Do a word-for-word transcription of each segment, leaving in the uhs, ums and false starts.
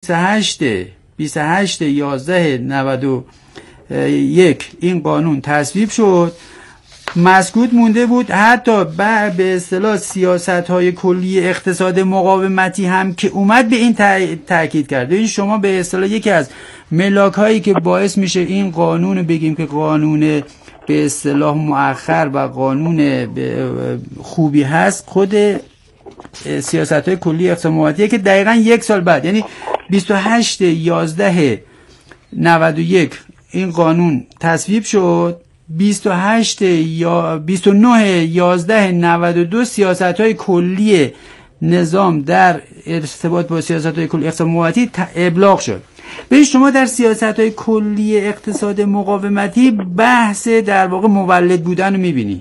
بیست و هشت یازده نود و یک این قانون تصویب شد، مسکوت مونده بود. حتی به اصطلاح سیاست‌های کلی اقتصاد مقاومتی هم که اومد به این تاکید کرد. این شما به اصطلاح یکی از ملاک‌هایی که باعث میشه این قانون بگیم که قانون به اصطلاح مؤخر و قانون خوبی هست، خود سیاست‌های کلی اقتصاد مقاومتی که دقیقاً یک سال بعد، یعنی بیست و هشت یازده نود و یک این قانون تصویب شد، بیست و هشت یا بیست و نه یازده نود و دو سیاست‌های کلی نظام در ارتباط با سیاست‌های کلی اقتصاد مقاومتی ابلاغ شد. به شما در سیاست‌های کلی اقتصاد مقاومتی بحث در واقع مولد بودن رو می‌بینی،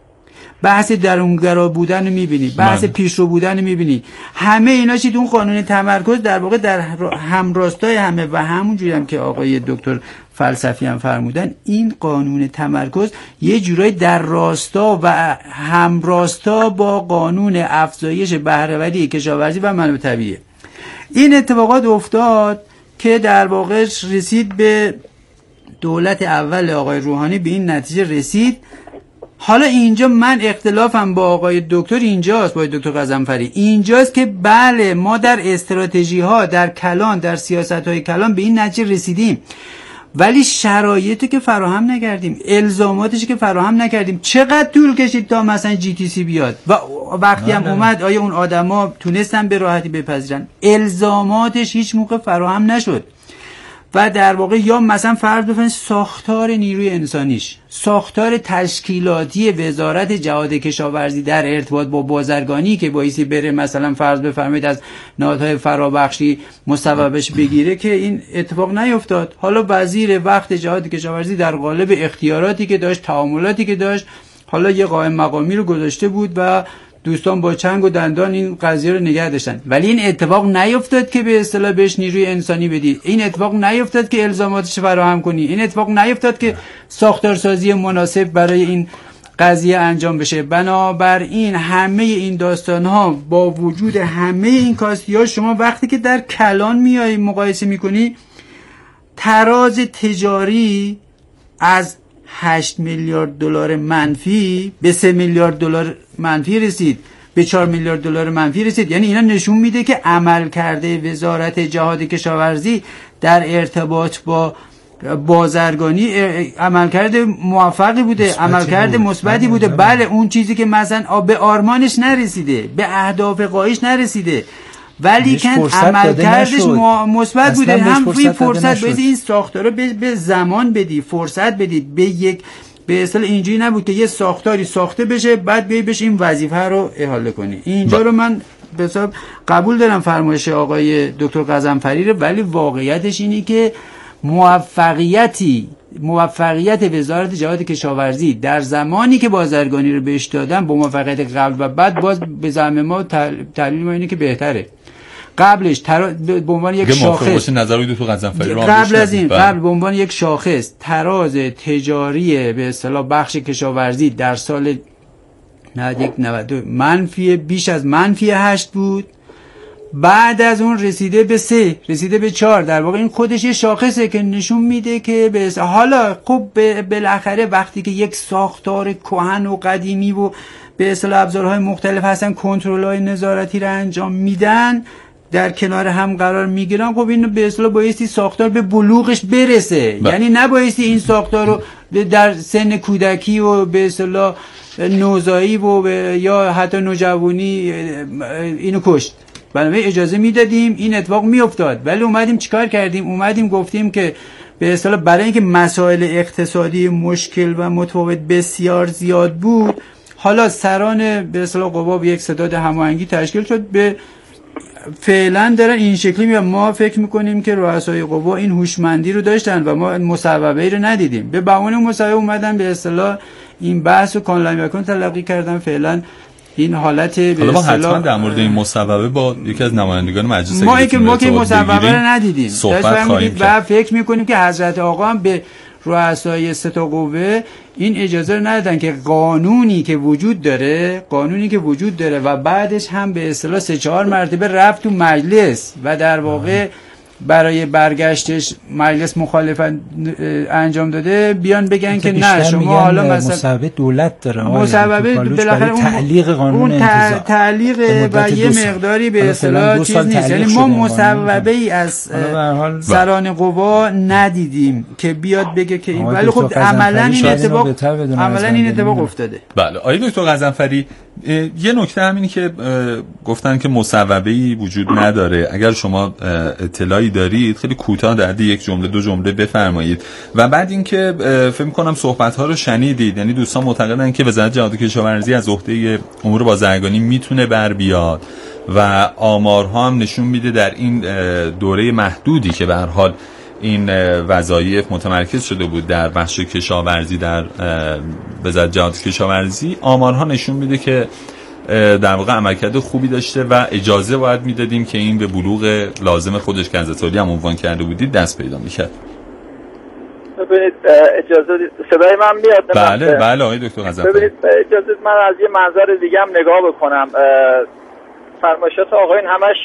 بحث درونگرا بودن رو می‌بینی، بحث پیشرو بودن رو می‌بینی. همه اینا چیز اون قانون تمرکز در واقع در همراستای همه و همونجوری هم که آقای دکتر فلسفی هم فرمودن، این قانون تمرکز یه جورایی در راستا و همراستا با قانون افزایش بهره‌وری کشاورزی و منابع طبیعی. این اتفاقات افتاد که در واقع رسید به دولت اول آقای روحانی، به این نتیجه رسید. حالا اینجا من اختلافم با آقای دکتر اینجاست، با دکتر غضنفری اینجاست که بله ما در استراتژی ها، در کلان، در سیاست های کلان به این نتیجه رسیدیم، ولی شرایطی که فراهم نکردیم، الزاماتش که فراهم نکردیم. چقدر طول کشید تا مثلا جی تی سی بیاد و وقتی هم اومد آیا اون آدما تونستن به راحتی بپذیرن؟ الزاماتش هیچ موقع فراهم نشد. و در واقع یا مثلا فرض بفرمایید ساختار نیروی انسانیش، ساختار تشکیلاتی وزارت جهاد کشاورزی در ارتباط با بازرگانی که بایستی بره مثلا فرض بفرمایید از نهادهای فرابخشی مصوبش بگیره، که این اتفاق نیفتاد. حالا وزیر وقت جهاد کشاورزی در قالب اختیاراتی که داشت، تعاملاتی که داشت، حالا یه قائم مقامی رو گذاشته بود و دوستان با چنگ و دندان این قضیه رو نگه داشتن. ولی این اتفاق نیفتاد که به اصطلاح بهش نیروی انسانی بدی، این اتفاق نیفتاد که الزاماتش فراهم کنی، این اتفاق نیفتاد که ساختارسازی مناسب برای این قضیه انجام بشه. بنابراین همه این داستان ها با وجود همه این کاستی ها، شما وقتی که در کلان میای مقایسه میکنی، تراز تجاری از هشت میلیارد دلار منفی به سه میلیارد دلار منفی رسید، به چهار میلیارد دلار منفی رسید. یعنی اینا نشون میده که عمل کرده وزارت جهاد کشاورزی در ارتباط با بازرگانی عملکرد موفقی بوده، عملکرد مثبتی بوده. بله اون چیزی که مثلا به آرمانش نرسیده، به اهداف قایش نرسیده، ولی کن عملکردش مثبت بوده. هم فرصت, فرصت بدید این ساختارو به زمان بدی، فرصت بدید به یک به اصطلاح اینجوری نبود که یه ساختاری ساخته بشه بعد بیای بشه این وظیفه رو احاله کنی. اینجا رو من به حساب قبول دارم فرمایش آقای دکتر غضنفری رو، ولی واقعیتش اینی که موفقیتی موفقیت وزارت جهاد کشاورزی در زمانی که بازرگانی رو بهش دادن با موفقیت قبل و بعد، باز به زعم ما تحلیل ما اینه که بهتره. قبلش تر... به عنوان یک شاخص نظر دکتر غضنفری قبل از این قبل به عنوان یک شاخص تراز تجاری به اصطلاح بخش کشاورزی در سال نود و یک نود و دو منفی بیش از منفی هشت بود، بعد از اون رسیده به سه، رسیده به چهار. در واقع این خودش یه شاخصه که نشون میده که به حالا خب بالاخره وقتی که یک ساختار کهن و قدیمی و به اصطلاح ابزارهای مختلف هستن کنترل‌های نظارتی رو انجام میدن، در کنار هم قرار میگیرن، خب این به اصطلاح بایستی ساختار به بلوغش برسه. ب... یعنی نبایستی این ساختار رو در سن کودکی و به اصطلاح نوزایی و یا حتی نوجوانی اینو کشت. بنابراین اجازه میدادیم این اتفاق میافتاد، ولی اومدیم چیکار کردیم؟ اومدیم گفتیم که به اصطلاح برای اینکه مسائل اقتصادی مشکل و متفاوت بسیار زیاد بود، حالا سران به اصطلاح قوا به یک ستاد هماهنگی تشکیل شد، به فعلا دارن این شکلی میاد. ما فکر میکنیم که رؤسای قوا این هوشمندی رو داشتن و ما مصوبه‌ای رو ندیدیم. به بهونه مصوبه اومدن به اصطلاح این بحث رو کان لم یکن تلقی کردن. فعلا این حالت به حالا ما حتما در مورد این مصوبه با یکی از نمایندگان مجلس ما که ما که مصوبه رو ندیدیم صحبت خواهیم و فکر میکنیم که حضرت آقا هم به رؤسای سه تا قوه این اجازه رو ندادن که قانونی که وجود داره قانونی که وجود داره و بعدش هم به اصطلاح سه چهار مرتبه رفت تو مجلس و در واقع برای برگشتش مجلس مخالفت انجام داده بیان بگن که نه شما حالا مثلا مصوبه دولت داره مصوبه بالاخره اون تعلیق قانون اون تعلیق و یه مقداری به اصطلاح چیز نیست، یعنی ما مصوبه ای از سران قوا ندیدیم که بیاد بگه که این، ولی خب عملا این اتفاق عملا این اتفاق افتاده. بله آقای دکتر غضنفری، یه نکته همینی که گفتن که مصوبه‌ای وجود نداره، اگر شما اطلاعی دارید خیلی کوتاه در یک جمله دو جمله بفرمایید. و بعد اینکه فکر می‌کنم صحبت‌ها رو شنیدید، یعنی دوستان معتقدن که وزارت جهاد و کشاورزی از عهده امور بازرگانی میتونه بر بیاد و آمارها هم نشون میده در این دوره محدودی که به هر حال این وظایف متمرکز شده بود در بخش کشاورزی در وزارت جهاد کشاورزی، آمارها نشون میده که در واقع عملکرد خوبی داشته و اجازه باید میدادیم که این به بلوغ لازم خودش که از هم عنوان کرده بودید دست پیدا میکرد. ببینید اجازه صدای من میاد؟ بله بله آقای دکتر غضنفری. ببینید اجازه من از یه منظر دیگه هم نگاه بکنم. فرمایشات آقایون همش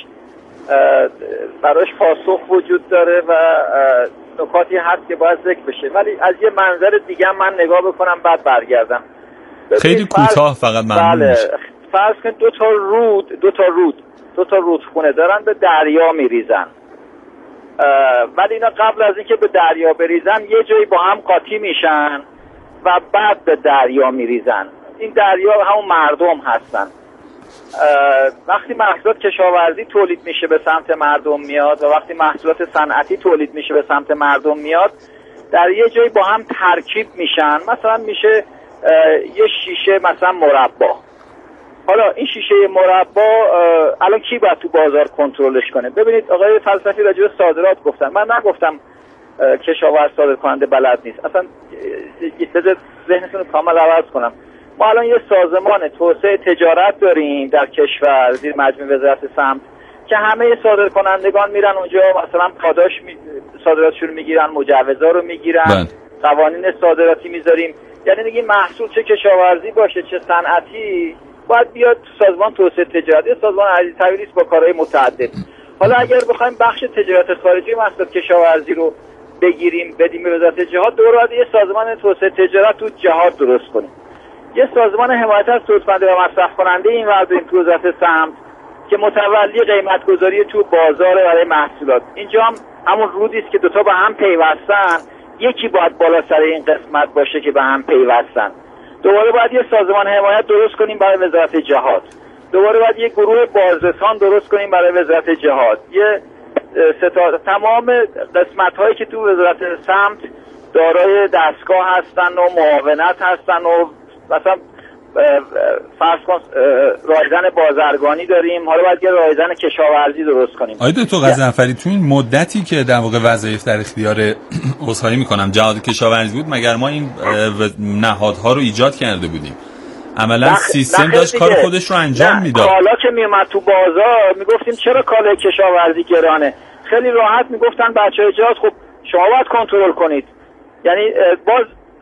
براش پاسخ وجود داره و نکاتی هست که باید ذکر بشه، ولی از یه منظر دیگه هم من نگاه بکنم بعد برگردم. خیلی کوتاه فقط ممنون بله. میشه. فرض کنید دو تا رود دو تا رود دو تا رودخونه دارن به دریا میریزن، ولی اینا قبل از اینکه به دریا بریزن یه جایی با هم قاطی میشن و بعد به دریا میریزن. این دریا همون مردم هستن. وقتی محصولات کشاورزی تولید میشه به سمت مردم میاد و وقتی محصولات صنعتی تولید میشه به سمت مردم میاد، در یه جایی با هم ترکیب میشن. مثلا میشه یه شیشه مثلا مربا. حالا این شیشه مربا الان کی باید تو بازار کنترلش کنه؟ ببینید آقای فلسفی راجع به صادرات گفتن، من نگفتم کشاورز صادر کننده بلد نیست، اصلا ذهنتون رو کامل عوض کنم. ما الان یه سازمان توسعه تجارت داریم در کشور زیر مجموعه وزارت سمت که همه صادر کنندگان میرن اونجا، مثلا پاداش می... صادراتشون میگیرن، مجوزا رو میگیرن، قوانین صادراتی میذاریم. یعنی میگیم محصول چه کشاورزی باشه چه صنعتی باید بیاد سازمان توسعه تجارت، یه سازمان عزیز طویلی است با کارهای متعدد. حالا اگر بخوایم بخش تجارت خارجی محصولات کشاورزی رو بگیریم بدیم به وزارت جهاد، دوباره یه سازمان توسعه تجارت تو جهاد درست کنیم. یه سازمان حمایت از توسعه و مصرف کننده این ورداریم تو وزارت سمت که متولی قیمت گذاری تو بازار برای محصولات. اینجا هم همون رودی است که دوتا به هم پیوستن، یکی باید بالا سر این قسمت باشه که به هم پیوستن. دوباره باید یه سازمان حمایت درست کنیم برای وزارت جهاد. دوباره باید یه گروه بازرسان درست کنیم برای وزارت جهاد. یه ستا... تمام قسمت هایی که تو وزارت سمت دارای دستگاه هستن و معاونت هستن و مثلا فرض کن رایزن بازرگانی داریم، حالا باید یه رایزن کشاورزی درست کنیم. آقای دکتر غضنفری، تو این مدتی که در واقع وظایف در اختیار عذرخواهی میکنم جهاد کشاورزی بود، مگر ما این نهادها رو ایجاد کرده بودیم؟ عملا سیستم داشت کار خودش رو انجام میداد. کالا که میومد تو بازار میگفتیم چرا کالای کشاورزی گرانه، خیلی راحت میگفتن بچهای جهاد خب شما باید کنترل کنید. یعنی باز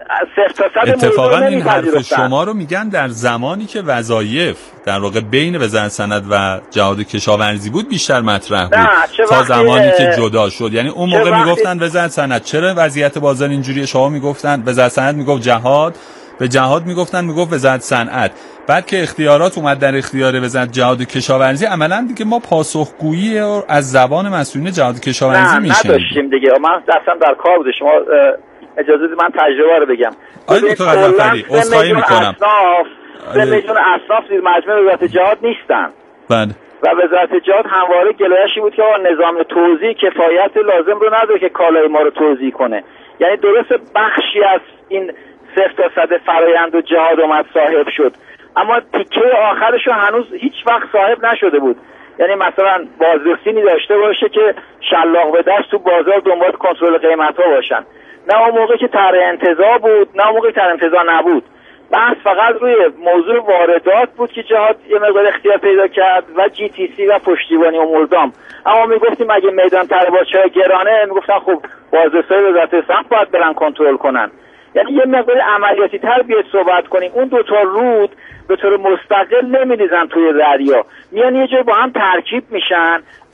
اتفاقا این حرف شما رو میگن در زمانی که وظایف در واقع بین وزارت صنعت و جهاد کشاورزی بود بیشتر مطرح بود تا زمانی که جدا شد. یعنی اون موقع میگفتن وزارت صنعت چرا وضعیت بازار اینجوریه، شما میگفتن وزارت صنعت میگفت جهاد، به جهاد میگفتن میگفت وزارت صنعت. بعد که اختیارات اومد در اختیار وزارت جهاد کشاورزی، عملاً دیگه ما پاسخگویی از زبان مسئولین جهاد کشاورزی میشیم. نه نداشتیم دیگه. من اصلا در کار بود. شما اجازه بدید من تجربه رو بگم. آقای دکتر غضنفری عذرخواهی میکنم، سه میلیون اصناف زیر مجموعه وزارت جهاد نیستن. بله. و وزارت جهاد همواره گلایشی بود که نظام توزیع کفایت لازم رو نداره که کالای ما رو توزیع کنه. یعنی درست بخشی از این صفر تا صد فرایند و جهاد اومد صاحب شد، اما تیکه آخرش رو هنوز هیچ وقت صاحب نشده بود. یعنی مثلا بازرسینی داشته باشه که شلاق به دست تو بازار دنبال کنترل قیمت ها باشن. نه اون موقع که طرح انتزاع بود، نه اون موقع که طرح انتزاع نبود. بحث فقط روی موضوع واردات بود که جهاد یه مقدار اختیار پیدا کرد و جی تی سی و پشتیبانی اموردام. اما میگفتیم اگه میدان طلبات گرانه، میگفتن خب بازرسای وزارت سمت باید برن کنترل کنن. یعنی یه مقدار عملیاتی تر بیاید صحبت کنیم. اون دو تا رود به طور مستقل نمیریزن توی دریا، میان یه جای با هم ترکیب میشن،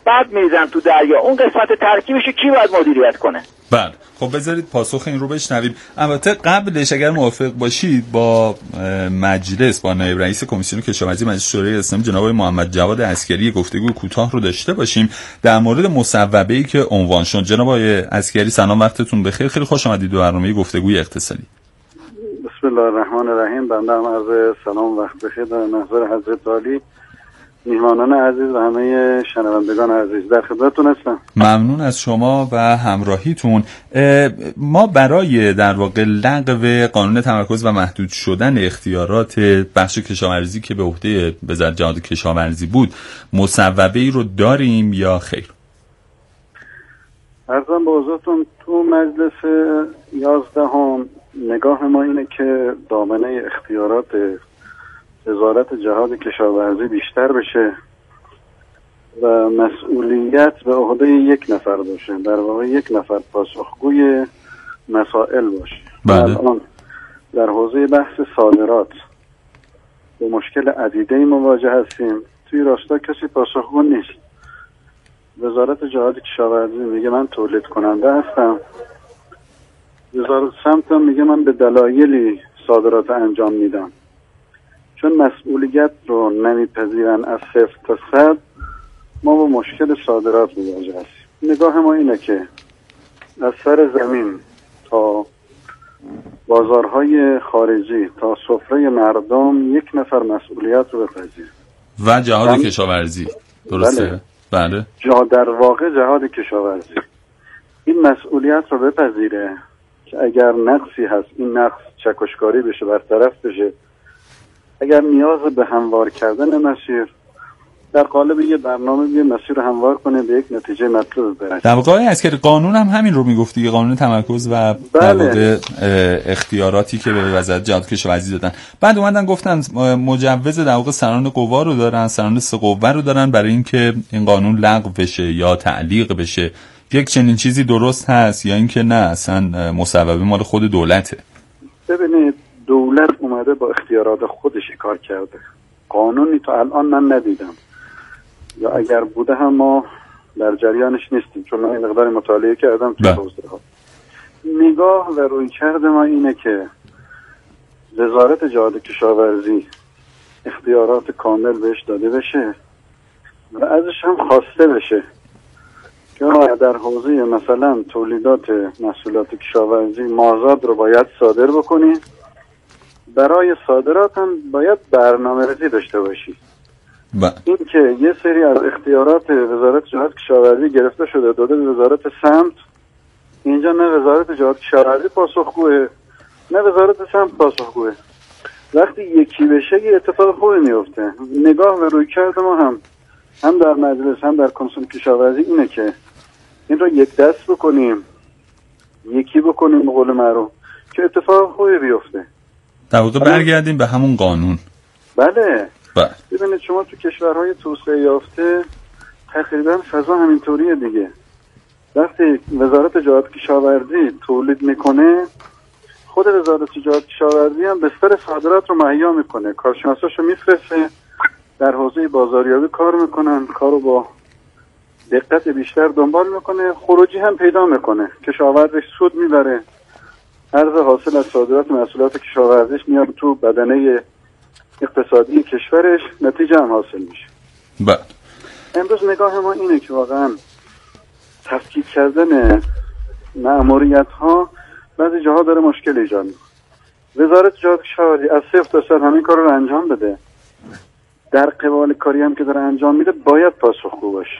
بعد میریزن تو دریا. اون قسمت ترکیبش کی باید مدیریت کنه؟ بله خب بذارید پاسخ این رو بشنویم. البته قبلش اگر موافق باشید با مجلس، با نایب رئیس کمیسیون کشاورزی مجلس شورای اسلامی جناب محمد جواد عسکری گفتگو کوتاه رو داشته باشیم در مورد مصوبه‌ای که عنوان شد. جناب آقای عسکری سلام، وقتتون بخیر، خیلی خوش آمدید به برنامه گفتگوی اقتصادی. بسم الله الرحمن الرحیم. بنده هم عرض سلام وقت بخیر در نظر حضرت عالی، میهمانان عزیز و همه شنوندگان عزیز، در خدمتتون هستم. ممنون از شما و همراهیتون. ما برای در واقع لغو قانون تمرکز و محدود شدن اختیارات بخش کشاورزی که به عهده وزارت جهاد کشاورزی بود مصوبه‌ای رو داریم یا خیر؟ عرضم به حضورتون تو مجلس یازدهم نگاه ما اینه که دامنه اختیارات وزارت جهاد کشاورزی بیشتر بشه و مسئولیت به عهده یک نفر باشه، در واقع یک نفر پاسخگوی مسائل باشه. بله. الان در حوزه بحث صادرات با مشکل عدیده‌ای مواجه هستیم. توی راستا کسی پاسخگو نیست. وزارت جهاد کشاورزی میگه من تولید کننده هستم، وزارت سمت میگه من به دلایلی صادرات انجام میدم. چون مسئولیت رو نمیپذیرن از صفر تا صد، ما با مشکل صادرات مواجه هستیم. نگاه ما اینه که از سر زمین تا بازارهای خارجی تا سفره مردم یک نفر مسئولیت رو بپذیره و جهاد کشاورزی. درسته؟ بله, بله. جا در واقع جهاد کشاورزی این مسئولیت رو بپذیره که اگر نقصی هست این نقص چکشکاری بشه، برطرف بشه. اگر نیاز به هموار کردن مسیر در قالب یه برنامه یه مسیر رو هموار کنه به یک نتیجه مطلوب برسه. در واقع از که قانون هم همین رو میگفت دیگه، قانون تمرکز و در واقع اختیاراتی که به وزارت جهاد کشاورزی دادن. بعد اومدن گفتن مجوز در واقع سران قوا رو دارن، سران سه قوه رو دارن برای اینکه این قانون لغو بشه یا تعلیق بشه. یک چنین چیزی درست هست یا اینکه نه اصلا مصوبه مال خود دولته؟ ببینید دولت اومده با اختیارات خودش کار کرده. قانونی تا الان من ندیدم، یا اگر بوده هم ما در جریانش نیستیم، چون من این مقدار مطالعه کردم توی حوزه ها. نگاه و رویکرد ما اینه که وزارت جهاد کشاورزی اختیارات کامل بهش داده بشه و ازش هم خواسته بشه که در حوزه مثلا تولیدات محصولات کشاورزی مازاد رو باید صادر بکنی، برای صادرات هم باید برنامه ریزی داشته باشی. با. این که یه سری از اختیارات وزارت جهاد کشاورزی گرفته شده داده به وزارت سمت، اینجا نه وزارت جهاد کشاورزی پاسخگوه نه وزارت سمت پاسخگوه. وقتی یکی بشه یه اتفاق خوبی میفته. نگاه و رویکرد ما هم هم در مجلس هم در کمیسیون کشاورزی اینه که این رو یک دست بکنیم، یکی بکنیم به قول معروف که اتفاق خوبی بیفته. در واقع برگردیم به همون قانون. بله. بله. ببینید شما تو کشورهای توسعه یافته تقریبا فضا همینطوریه دیگه. وقتی وزارت جهاد کشاورزی تولید میکنه، خود وزارت جهاد کشاورزی هم بستر صادرات رو مهیا میکنه، کارشناساشو میفرسته، در حوزه بازاریابی کار میکنن، کارو با دقت بیشتر دنبال میکنه، خروجی هم پیدا میکنه، کشاورزش سود میبره، ارز حاصل از صادرات محصولات کشاورزیش میاد تو بدنه اقتصادی کشورش، نتیجه هم حاصل میشه. بله. امروز نگاه ما اینه که واقعا تفکیک کردن مأموریت ها بعضی جاها داره مشکل ایجاد میکنه. وزارت جهاد کشاورزی از صفر تا صد همین کار رو انجام بده. در قبال کاری هم که داره انجام میده باید پاسخگو باشه.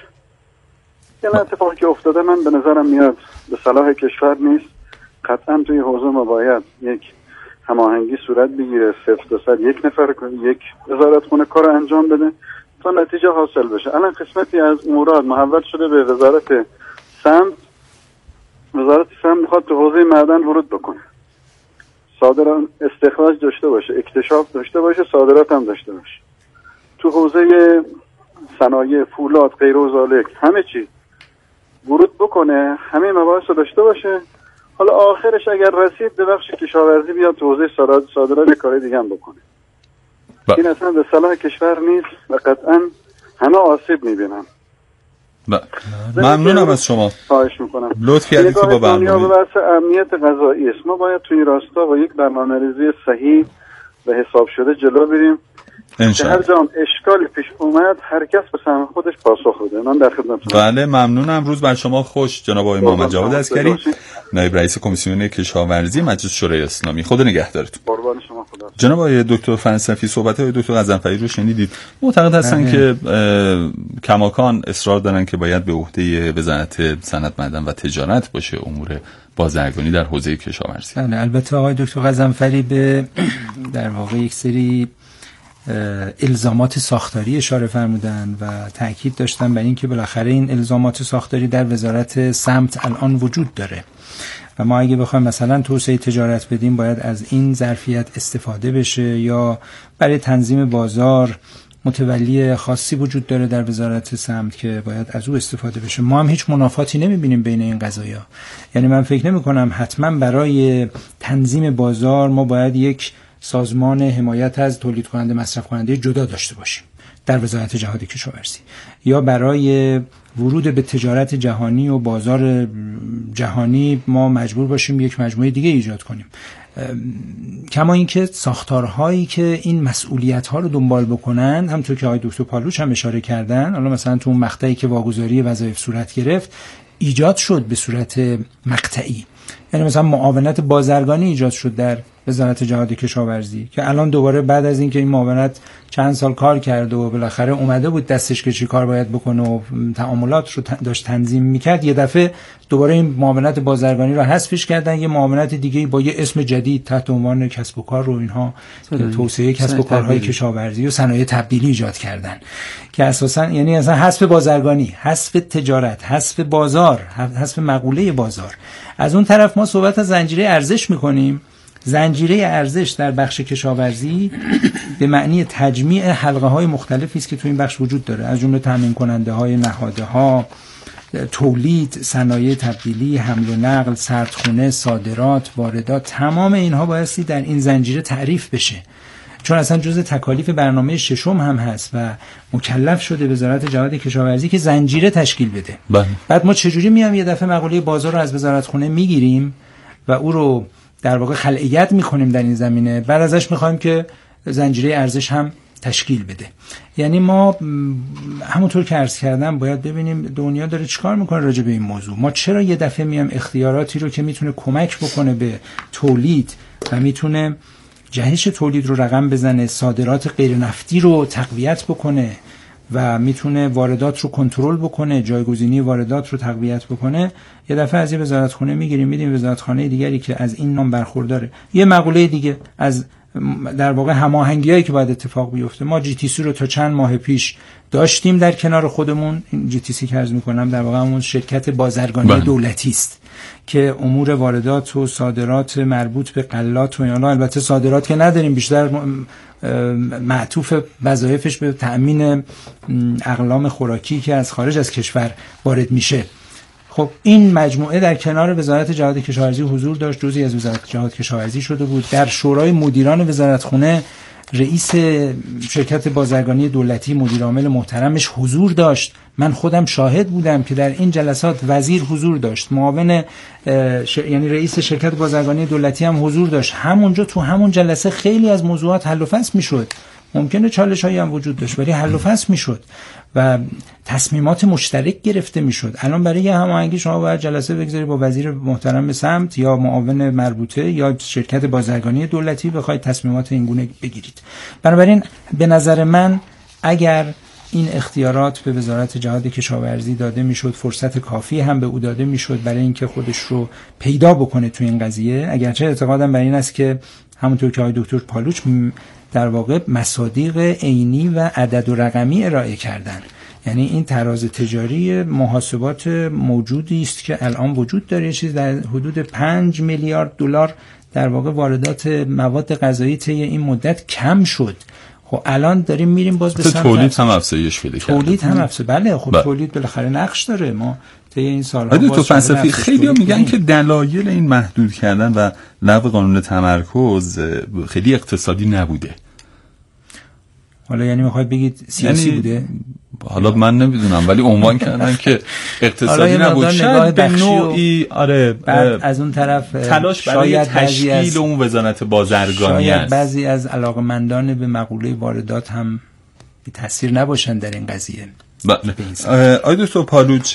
یعنی اتفاقی که افتاده من به نظرم میاد به صلاح کشور نیست. قطعا توی حوزه ما باید یک هماهنگی صورت بگیره، صفر تا صد یک نفر یک وزارت خونه کار انجام بده تا نتیجه حاصل بشه. الان قسمتی از امورات محول شده به وزارت سمت. وزارت سمت میخواد تو حوزه معدن ورود بکنه، صادرات استخراج داشته باشه، اکتشاف داشته باشه، صادرات هم داشته باشه. تو حوزه صنایع، فولاد، غیر و ذالک همه چی ورود بکنه، همه مباحث رو داشته باشه. حالا آخرش اگر رسید به بخش کشاورزی بیاد تو حوزه صادرات کار دیگه هم بکنه. با. این اصلا به صلاح کشور نیست و قطعا همه آسیب میبینن. ممنونم از شما. خواهش میکنم. لطف کردید که با برنامه بحث امنیت غذایی است. ما باید توی راستا با یک برنامه‌ریزی صحیح و حساب شده جلو بریم. انشاءالله. هر جام اشکالی پیش اومد هر کس به سهم خودش پاسخ بده. من در خدمتتونم. بله ممنونم. روز بر شما خوش جناب آقای محمد جواد عسکری، نایب رئیس کمیسیون کشاورزی مجلس شورای اسلامی. خدا نگهدارتون. قربان شما. خدا. جناب آقای دکتر فلسفی صحبت‌های دکتر غضنفری رو شنیدید. معتقد هستن که کماکان اصرار دارن که باید به عهده وزارت صنعت معدن و تجارت باشه امور بازرگانی در حوزه کشاورزی. بله البته آقای دکتر غضنفری به در واقع یک سری الزامات ساختاری اشاره فرمودن و تاکید داشتن بر این که بالاخره این الزامات ساختاری در وزارت سمت الان وجود داره و ما اگه بخوایم مثلا توسعه تجارت بدیم باید از این ظرفیت استفاده بشه، یا برای تنظیم بازار متولی خاصی وجود داره در وزارت سمت که باید از او استفاده بشه. ما هم هیچ منافاتی نمیبینیم بین این قضایا. یعنی من فکر نمی کنم حتما برای تنظیم بازار ما باید یک سازمان حمایت از تولید کننده مصرف کننده جدا داشته باشیم در وزارت جهاد کشاورزی، یا برای ورود به تجارت جهانی و بازار جهانی ما مجبور باشیم یک مجموعه دیگه ایجاد کنیم. کما اینکه ساختارهایی که این مسئولیت‌ها رو دنبال بکنن، همونطور که آقای دکتر پالوچ هم اشاره کردن، حالا مثلا تو اون مقطعی که واگذاری وظایف صورت گرفت ایجاد شد به صورت مقطعی، یعنی مثلا معاونت بازرگانی ایجاد شد در وزارت جهاد کشاورزی که الان دوباره بعد از اینکه این معاونت چند سال کار کرد و بالاخره اومده بود دستش که چی کار باید بکنه و تعاملات رو داشت تنظیم میکرد، یه دفعه دوباره این معاونت بازرگانی رو حذفش کردن، یه معاونت دیگه با یه اسم جدید تحت عنوان کسب و کار رو اینها توسعه کسب و کارهای کشاورزی و صنایع تبدیلی ایجاد کردن که اساسا یعنی اصلا حذف بازرگانی، حذف تجارت، حذف بازار، حذف مقوله بازار. از اون طرف ما صحبت از زنجیره ارزش میکنیم. زنجیره ارزش در بخش کشاورزی به معنی تجمیع حلقه های مختلفی است که تو این بخش وجود داره، از جمله تامین کننده های نهاده ها، تولید، صنایع تبدیلی، حمل و نقل، سردخونه، صادرات، واردات، تمام اینها بایستی در این زنجیره تعریف بشه، چون اصلا جزء تکالیف برنامه ششم هم هست و مکلف شده وزارت جهاد کشاورزی که زنجیره تشکیل بده. بله. بعد ما چجوری میام یه دفعه مقوله بازار رو از وزارت خونه میگیریم و او رو در واقع خلعیت میکنیم در این زمینه، بعد ازش میخوایم که زنجیره ارزش هم تشکیل بده. یعنی ما همونطور که عرض کردم باید ببینیم دنیا داره چیکار میکنه راجع به این موضوع. ما چرا یه دفعه میام اختیاراتی رو که میتونه کمک بکنه به تولید و میتونه جهش تولید رو رقم بزنه، صادرات غیر نفتی رو تقویت بکنه و میتونه واردات رو کنترل بکنه، جایگزینی واردات رو تقویت بکنه، یه دفعه از یه وزارتخونه میگیریم میدیم وزارتخانه دیگری که از این نام برخورداره. یه مقوله دیگه از در واقع هماهنگیایی که باید اتفاق بیفته. ما جی تی سی رو تا چند ماه پیش داشتیم در کنار خودمون. این جی تی سی که عرض میکنم در واقع همون شرکت بازرگانی بله. دولتی است که امور واردات و صادرات مربوط به غلات و اینا، البته صادرات که نداریم، بیشتر معطوف وظایفش به تأمین اقلام خوراکی که از خارج از کشور وارد میشه. خب این مجموعه در کنار وزارت جهاد کشاورزی حضور داشت، جزئی از وزارت جهاد کشاورزی شده بود. در شورای مدیران وزارتخونه رئیس شرکت بازرگانی دولتی مدیر عامل محترمش حضور داشت. من خودم شاهد بودم که در این جلسات وزیر حضور داشت، معاون ش... یعنی رئیس شرکت بازرگانی دولتی هم حضور داشت. همونجا تو همون جلسه خیلی از موضوعات حل و فصل میشد. ممکنه چالش‌هایی هم وجود داشت ولی حل و فصل میشد و تصمیمات مشترک گرفته میشد. الان برای هماهنگی شما باید جلسه بگذارید با وزیر محترم سمت یا معاون مربوطه یا شرکت بازرگانی دولتی بخواید تصمیمات این گونه بگیرید. بنابراین به نظر من اگر این اختیارات به وزارت جهاد کشاورزی داده میشد، فرصت کافی هم به او داده میشد برای اینکه خودش رو پیدا بکنه تو این قضیه. اگرچه اعتقادم بر این است که همونطور که آقای دکتر پالوچ در واقع مصادیق عینی و عدد و رقمی ارائه کردن، یعنی این تراز تجاری محاسبات موجودی است که الان وجود داره، چیز در حدود پنج میلیارد دلار در واقع واردات مواد غذایی طی این مدت کم شد. خب الان داریم میریم باز به سمت تولید هم افزایش پیدا کرده. تولید هم افزایش بله خب با. تولید بالاخره نقش داره. ما طی این سال‌ها تو فلسفی خیلی‌ها میگن که دلایل این محدود کردن و لغو قانون تمرکز خیلی اقتصادی نبوده. حالا یعنی میخواید بگید سیاسی یعنی بوده؟ حالا من نمیدونم ولی عنوان کردن که اقتصادی نبود، شاید به نوعی آره از اون طرف تلاش برای تشکیل اون وزارت بازرگانی است. بعضی از علاقمندان به مقوله واردات هم بی تاثیر نباشن در این قضیه. آقای دکتر پالوچ،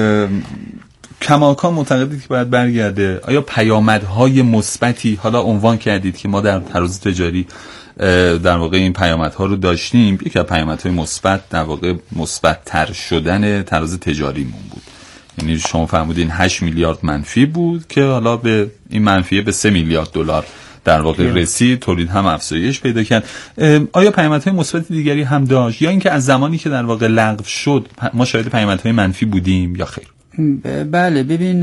کماکان معتقدید که باید برگرده؟ آیا پیامدهای مثبتی حالا عنوان کردید که ما در تراز تجاری در واقع این پیامدها رو داشتیم؟ یکی از پیامدهای مثبت در واقع مثبت‌تر شدن تراز تجاریمون بود. یعنی شما فرمودین هشت میلیارد منفی بود که حالا به این منفیه به سه میلیارد دلار در واقع رسید، تولید هم افزایش پیدا کرد. آیا پیامدهای مثبت دیگری هم داشت یا اینکه از زمانی که در واقع لغو شد ما شاهد پیامدهای منفی بودیم یا خیر؟ بله، ببین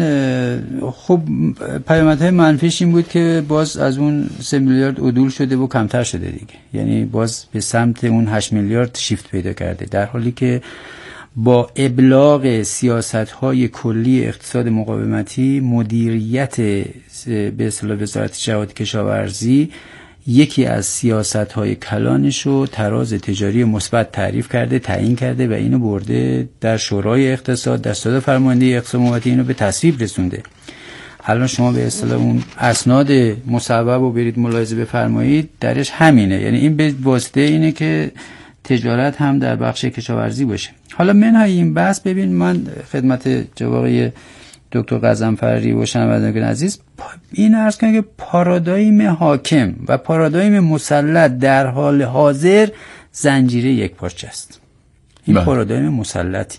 خب پیامدهای منفیش این بود که باز از اون سه میلیارد عدول شده و کمتر شده دیگه، یعنی باز به سمت اون هشت میلیارد شیفت پیدا کرده، در حالی که با ابلاغ سیاست‌های کلی اقتصاد مقاومتی مدیریت به اصطلاح وزارت جهاد کشاورزی یکی از سیاست‌های کلانش رو تراز تجاری مثبت تعریف کرده، تعیین کرده و اینو برده در شورای اقتصاد، دستور فرماندهی اقتصاد مقاومتی اینو به تصویب رسونده. الان شما به اصطلاح اون اسناد مصوب رو برید ملاحظه بفرمایید، درش همینه، یعنی این به واسطه اینه که تجارت هم در بخش کشاورزی باشه. حالا منهای این بحث ببین، من خدمت جواب دکتر غضنفری و شنوندگان عزیز این عرض کنم که پارادایم حاکم و پارادایم مسلط در حال حاضر زنجیره یک پارچه است. این بله. پارادایم مسلطی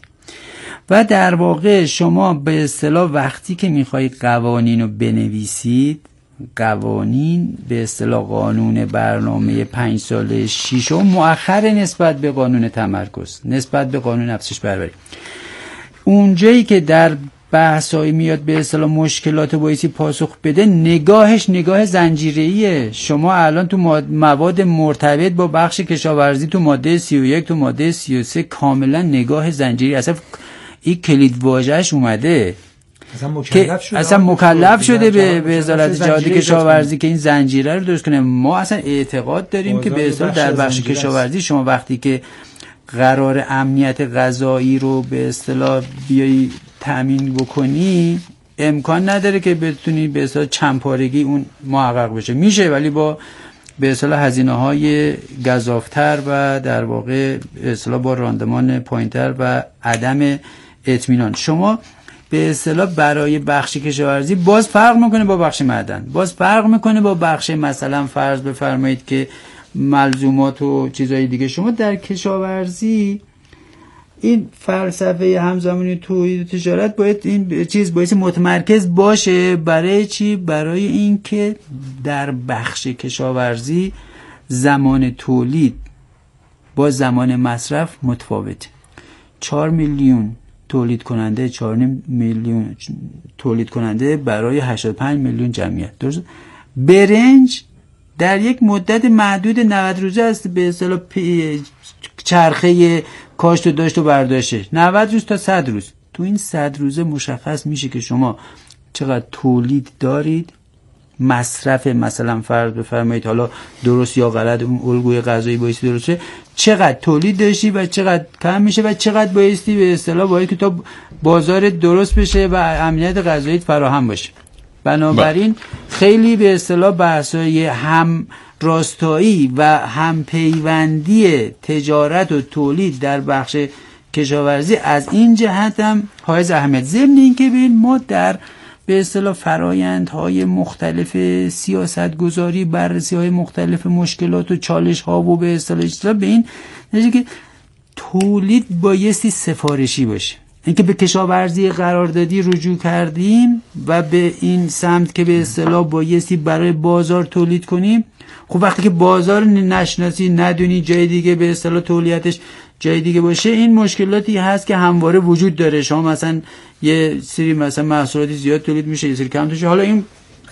و در واقع شما به اصطلاح وقتی که میخوای قوانین رو بنویسید، قوانین به اصطلاح قانون برنامه پنج ساله شیشم مؤخر نسبت به قانون تمرکز، نسبت به قانون افزایش بهره‌وری، اونجایی که در بحثایی میاد به اصطلاح مشکلات بایستی پاسخ بده، نگاهش نگاه زنجیره‌ایه. شما الان تو مواد مرتبط با بخش کشاورزی تو ماده سی و یک تو ماده سی و سه کاملا نگاه زنجیری، اصلا این کلید واژه‌اش اومده اصلا مکلف شده, اصلا مکلف شده به وزارت جهاد کشاورزی که این زنجیره رو درست کنه. ما اصلا اعتقاد داریم که به اصطلاح در بخش کشاورزی شما وقتی که قرار امنیت غذایی رو به اصطلاح بیایی تأمین بکنی، امکان نداره که بتونی به اصطلاح چندپارگی اون محقق بشه. میشه ولی با به اصطلاح هزینه‌های گزافتر و در واقع به اصطلاح با راندمان پایینتر و عدم اطمینان. شما به اصطلاح برای بخش کشاورزی باز فرق میکنه با بخش معدن، باز فرق میکنه با بخش مثلا فرض بفرمایید که ملزومات و چیزهای دیگه. شما در کشاورزی این فلسفه همزمانی تولید تجارت باید این چیز باید متمرکز باشه. برای چی؟ برای این که در بخش کشاورزی زمان تولید با زمان مصرف متفاوته. چهار میلیون تولید کننده، چهار میلیون تولید کننده برای هشتاد و پنج میلیون جمعیت. درست؟ برنج در یک مدت محدود نود روزه است به اصطلاح چرخه کاشت و داشت و برداشته، نود روز تا صد روز. تو این صد روزه مشخص میشه که شما چقدر تولید دارید، مصرف مثلا فرض بفرمایید حالا درست یا غلط اون الگوی غذایی بایستی درسته، چقدر تولید داشتی و چقدر کم میشه و چقدر بایستی به اصطلاح باید که تا بازار درست بشه و امنیت غذایی فراهم باشه. بنابراین خیلی به اصطلاح بحثای هم راستایی و هم پیوندی تجارت و تولید در بخش کشاورزی از این جهت هم حائز اهمیت. ضمن این که ببین ما در به اصطلاح فرایندهای مختلف سیاست گذاری، بررسی های مختلف مشکلات و چالش ها و به اصطلاح به این نشه که تولید بایستی سفارشی باشه. اینکه به کشاورزی قراردادی رجوع کردیم و به این سمت که به اصطلاح بایستی برای بازار تولید کنیم، خب وقتی که بازار نشناسی، ندونی جای دیگه به اصطلاح تولیدش جای دیگه باشه، این مشکلاتی هست که همواره وجود داره. شما مثلا یه سری مثلا محصولاتی زیاد تولید میشه، یه سری کم میشه. حالا این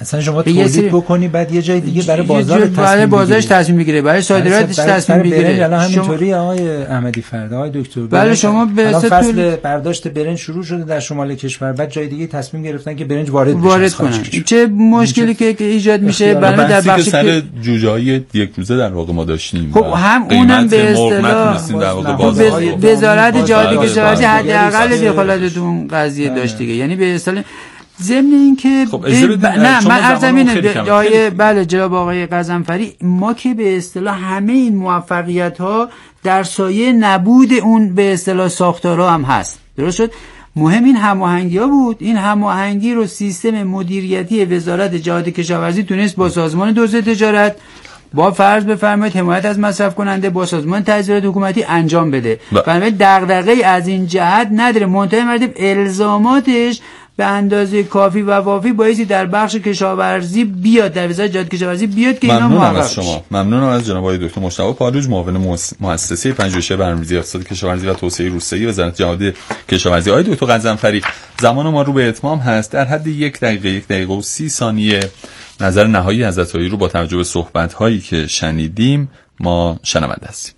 اصلا شما تولید سری... بکنی بعد یه جای دیگه برای بازار تصمیم برای بازارش تصمیم میگیره، برای صادراتش تصمیم میگیره. الان همینطوری آقای احمدی فرد، آقای دکتر، بله شما به فصل طول... برداشت برنج شروع شده در شمال کشور، بعد جای دیگه تصمیم گرفتن که برنج وارد بشه وارد کنن. چه مشکلی که ایجاد میشه برای در بخش سر جوجه‌های یک روزه در واقع ما داشتیم. خب هم اونم به اصطلاح در واقع بازار وزارت جهاد کشاورزی حداقل دخالت تو اون قضیه داشت دیگه، یعنی به اصطلاح ضمن این که خب ب... نه من عرض اینه آقای بله جناب آقای غضنفری، ما که به اصطلاح همه این موفقیت ها در سایه نبود اون به اصطلاح ساختارها هم هست، درست شد؟ مهم این هماهنگی ها بود. این هماهنگی رو سیستم مدیریتی وزارت جهاد کشاورزی تونست با سازمان دزد تجارت، با فرض بفرمایید حمایت از مصرف کننده، با سازمان تجهیزات حکومتی انجام بده. بنابراین دغدغه‌ای از این جهت نداره. منتهی مراتب الزاماتش به اندازه کافی و وافی بایستی در بخش کشاورزی بیاد، در وزارت جهاد کشاورزی بیاد که اینا محقق از شما. ممنونم از جناب آقای دکتر مجتبی پالوج، معاون مؤسسه پنجاه و شش برنامه‌ریزی اقتصاد کشاورزی و توسعه روستایی وزارت جهاد کشاورزی. آقای دکتر غضنفری، زمان ما رو به اتمام هست. در حد یک دقیقه یک دقیقه و سی ثانیه نظر نهایی حضرت عالی رو با توجه به صحبت‌هایی که شنیدیم ما شنونده هستیم.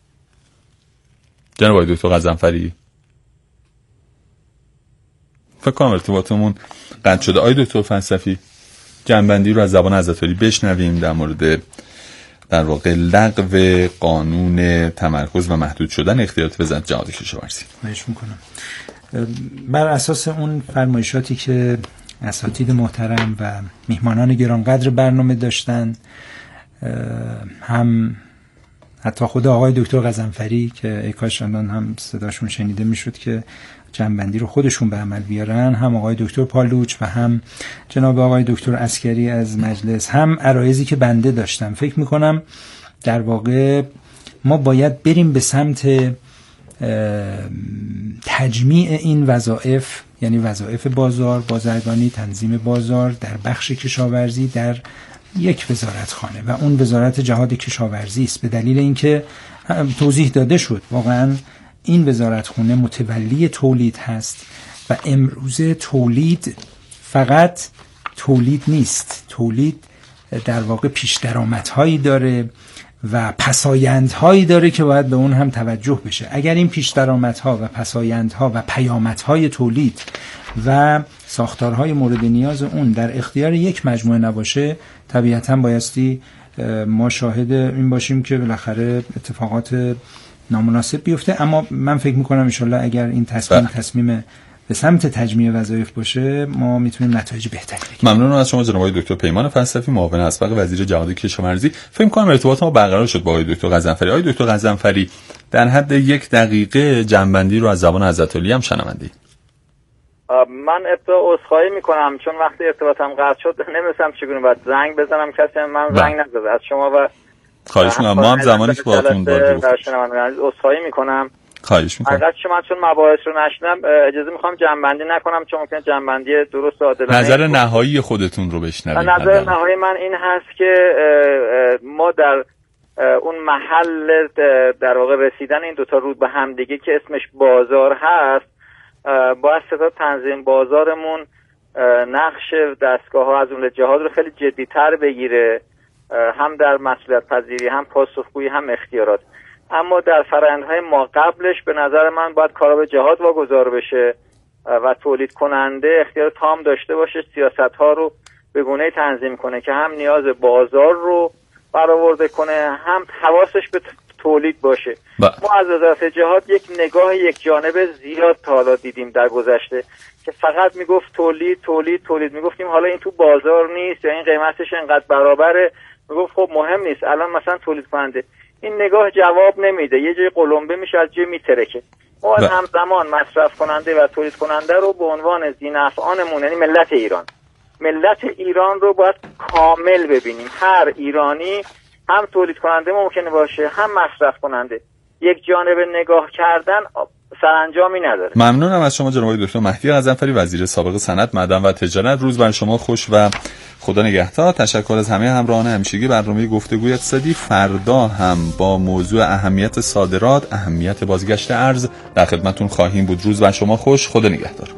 جناب آقای دکتر غضنفری، فکر کنم ارتباطمون قطع شده. آقای دکتر فلسفی، جنبندی رو از زبان حضرت عالی بشنویم در مورد در واقع لغو قانون تمرکز و محدود شدن اختیارات وزارت جهاد کشاورزی. خواهش می‌کنم. بر اساس اون فرمایشاتی که اساتید محترم و میهمانان گرانقدر برنامه داشتن، هم حتی خود آقای دکتر غضنفری که ای کاش الان هم صداشون شنیده میشد که جنبندی رو خودشون به عمل بیارن، هم آقای دکتر پالوچ و هم جناب آقای دکتر عسکری از مجلس، هم عرایضی که بنده داشتم. فکر میکنم در واقع ما باید بریم به سمت تجمیع این وظایف، یعنی وظایف بازار، بازرگانی، تنظیم بازار در بخش کشاورزی در یک وزارتخانه و اون وزارت جهاد کشاورزی است، به دلیل اینکه توضیح داده شد واقعا این وزارتخانه متولی تولید هست و امروزه تولید فقط تولید نیست، تولید در واقع پیش درآمدهایی داره و پسایندهایی داره که باید به اون هم توجه بشه. اگر این پیش درآمدها و پسایندها و پیامدهای تولید و ساختارهای مورد نیاز اون در اختیار یک مجموعه نباشه، طبیعتاً بایستی ما شاهد این باشیم که بالاخره اتفاقات نامناسب بیفته. اما من فکر میکنم انشالله اگر این تصمیم با. تصمیم به سمت تجمیع وظایف باشه ما میتونیم نتایج بهتری بگیریم. ممنونم از شما جناب آقای دکتر پیمان فلسفی، معاون اسبق وزیر جهاد کشاورزی. فکر می‌کنم ارتباط ما برقرار شد با آقای دکتر غضنفری. آقای دکتر غضنفری، در حد یک دقیقه جنبندی رو از زبان حضرت علی هم شنوندید. من ابتدا عذرخواهی میکنم چون وقتی ارتباطم قطع شد نمی‌دونم چگونه باید زنگ بزنم، کسی من زنگ نزد از شما و خواهش می‌کنم. ما هم زمانی که باهاتون داریم عذرخواهی میکنم. خواهش می‌کنم. اگر شما چون مباحث رو نشنم اجازه می‌خوام جنبندی نکنم چون ممکنه جنبندی درست و عادلانه. نظر نهایی خودتون رو بشنوید. نظر نهایی من این هست که ما در اون محل در واقع رسیدن این دوتا رود به هم دیگه که اسمش بازار هست، باید ستاد تنظیم بازارمون نقش دستگاه‌ها از اون جهاد رو خیلی جدی‌تر بگیره، هم در مسئولیت پذیری، هم پاسخگویی، هم اختیارات. اما در فرآیندهای ما قبلش به نظر من باید کارا به جهاد واگذار بشه و تولید کننده اختیار تام داشته باشه سیاست‌ها رو به گونه‌ای تنظیم کنه که هم نیاز بازار رو برآورده کنه، هم حواسش به تولید باشه. با. ما از وزارت جهاد یک نگاه یک جانبه زیاد تا حالا دیدیم در گذشته که فقط میگفت تولید تولید تولید، میگفتیم حالا این تو بازار نیست یا این قیمتش انقدر برابره، میگفت خب مهم نیست الان مثلا تولید کننده. این نگاه جواب نمیده، یه جای قلمبه میشه از جای میترکه. ما همزمان مصرف کننده و تولید کننده رو به عنوان ذی‌نفعانمون، یعنی ملت ایران ملت ایران رو باید کامل ببینیم. هر ایرانی هم تولید کننده ممکنه باشه هم مصرف کننده. یک جانبه نگاه کردن سرانجامی نداره. ممنونم از شما جناب دکتر مهدی غضنفری، وزیر سابق صنعت، معدن و تجارت. روز بر شما خوش و خدا نگهدار. تشکر از همه همراهان همیشگی برنامه گفتگوی اقتصادی. فردا هم با موضوع اهمیت صادرات، اهمیت بازگشت ارز در خدمتتون خواهیم بود. روز بر شما خوش، خدا نگهدار.